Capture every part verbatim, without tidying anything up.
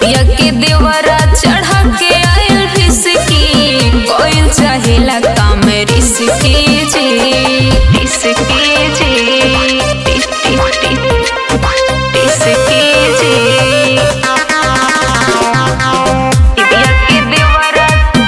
दिदिया के देवरा चढ़ा के आयल फिसकी कोयल चाहेला काम रिसकी जी रिसकी जी रिसकी जी दिदिया के देवरा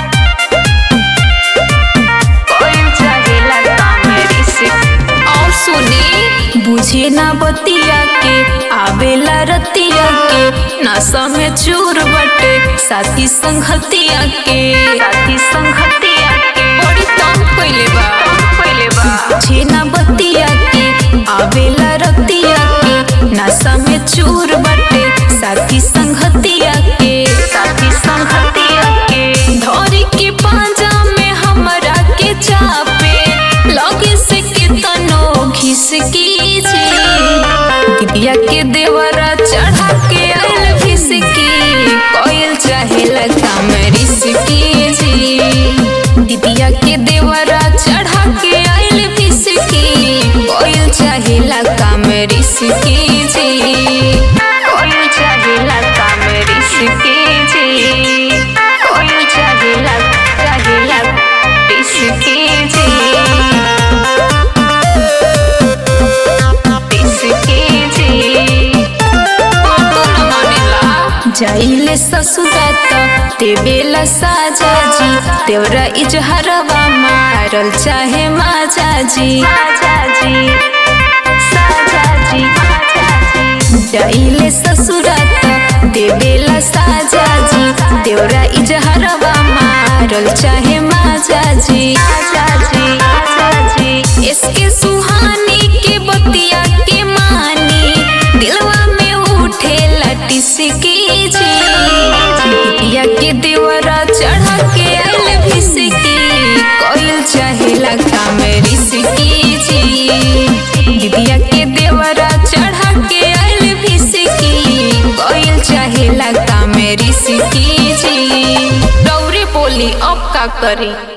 कोयल चाहेला काम रिसकी। और सुनी बुझे ना बतिया के आवेला रतिया के नशा में चूर बटे साथी संगतिया के साथी संगतिया के बड़ी तंग कइले बा कइले बा बुझे ना बतिया के आवेला रतिया के नशा में चूर बटे साथी संगतिया के साथी संगतिया के धोरी के पांजा में हमरा के चापे लगे से कितनो घिसकी जी दिदिया के देवरा चढ़ा के आयल फिसकी कोयल चाहेला काम रिसकी जी दिदिया के देवरा चढ़ा के आयल फिसकी कोयल चाहेला काम रिसकी जी कोयल चाहेला काम रिसकी जी कोयल चाहेला चाहेला रिसकी जी जाइले ससुरात देवेला साजा जी तेवरा इजहरवा मारल चाहे माजा जी माजा जी साजा जी जाइले ससुरात देवेला साजा जी तेवरा इजहरवा मारल चाहे माजा जी माजा जी माजा जी इसके सुहानी के बतिया के मानी दिलवा में उठे लटिसकी दिदिया के देवरा चढ़ा के आयल फिसकी कोयल चाहेला काम रिसकी जी दिदिया के देवरा चढ़ा के आयल फिसकी कोयल चाहेला काम रिसकी जी। दौरे बोली अब का करी।